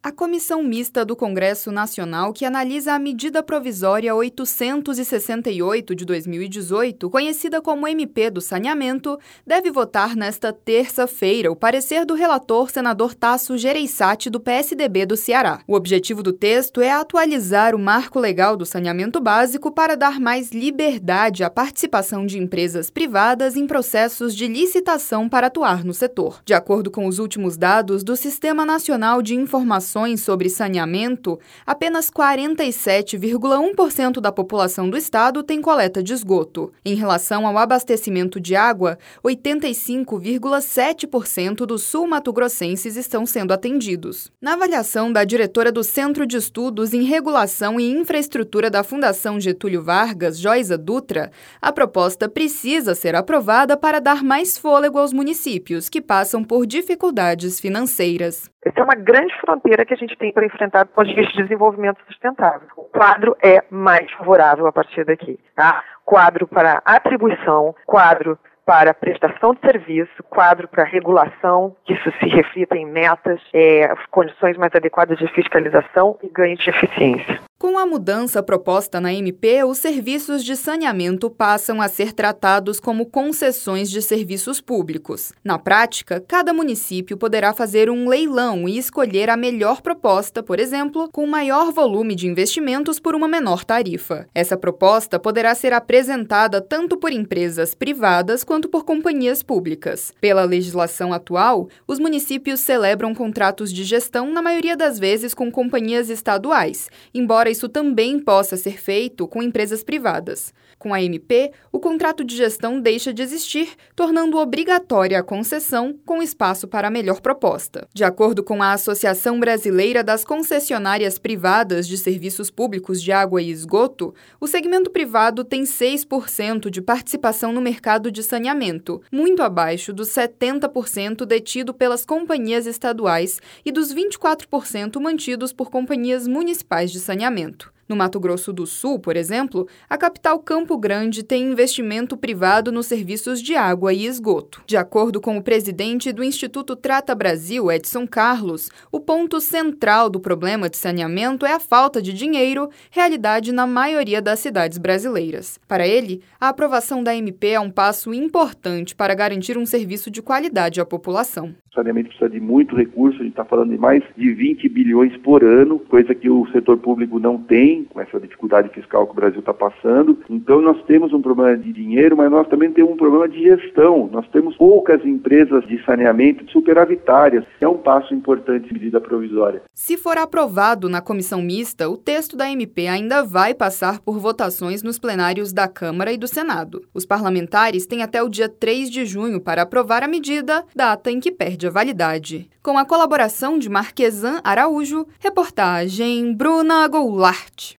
A Comissão Mista do Congresso Nacional, que analisa a Medida Provisória 868 de 2018, conhecida como MP do Saneamento, deve votar nesta terça-feira o parecer do relator senador Tasso Gereissati, do PSDB do Ceará. O objetivo do texto é atualizar o marco legal do saneamento básico para dar mais liberdade à participação de empresas privadas em processos de licitação para atuar no setor. De acordo com os últimos dados do Sistema Nacional de Informações sobre saneamento, apenas 47,1% da população do estado tem coleta de esgoto. Em relação ao abastecimento de água, 85,7% dos sul-mato-grossenses estão sendo atendidos. Na avaliação da diretora do Centro de Estudos em Regulação e Infraestrutura da Fundação Getúlio Vargas, Joyza Dutra, a proposta precisa ser aprovada para dar mais fôlego aos municípios que passam por dificuldades financeiras. Essa é uma grande fronteira que a gente tem para enfrentar do ponto de vista de desenvolvimento sustentável. O quadro é mais favorável a partir daqui, tá? Quadro para atribuição, quadro para prestação de serviço, quadro para regulação, que isso se reflita em metas, condições mais adequadas de fiscalização e ganho de eficiência. Com a mudança proposta na MP, os serviços de saneamento passam a ser tratados como concessões de serviços públicos. Na prática, cada município poderá fazer um leilão e escolher a melhor proposta, por exemplo, com maior volume de investimentos por uma menor tarifa. Essa proposta poderá ser apresentada tanto por empresas privadas quanto por companhias públicas. Pela legislação atual, os municípios celebram contratos de gestão, na maioria das vezes com companhias estaduais, embora isso também possa ser feito com empresas privadas. Com a MP, o contrato de gestão deixa de existir, tornando obrigatória a concessão, com espaço para a melhor proposta. De acordo com a Associação Brasileira das Concessionárias Privadas de Serviços Públicos de Água e Esgoto, o segmento privado tem 6% de participação no mercado de saneamento, muito abaixo dos 70% detido pelas companhias estaduais e dos 24% mantidos por companhias municipais de saneamento. No Mato Grosso do Sul, por exemplo, a capital Campo Grande tem investimento privado nos serviços de água e esgoto. De acordo com o presidente do Instituto Trata Brasil, Edson Carlos, o ponto central do problema de saneamento é a falta de dinheiro, realidade na maioria das cidades brasileiras. Para ele, a aprovação da MP é um passo importante para garantir um serviço de qualidade à população. O saneamento precisa de muito recurso, a gente está falando de mais de 20 bilhões por ano, coisa que o setor público não tem, com essa dificuldade fiscal que o Brasil está passando. Então nós temos um problema de dinheiro, mas nós também temos um problema de gestão. Nós temos poucas empresas de saneamento superavitárias. É um passo importante de medida provisória. Se for aprovado na comissão mista, o texto da MP ainda vai passar por votações nos plenários da Câmara e do Senado. Os parlamentares têm até o dia 3 de junho para aprovar a medida, data em que perde a validade. Com a colaboração de Marquesan Araújo, reportagem Bruna Goulart.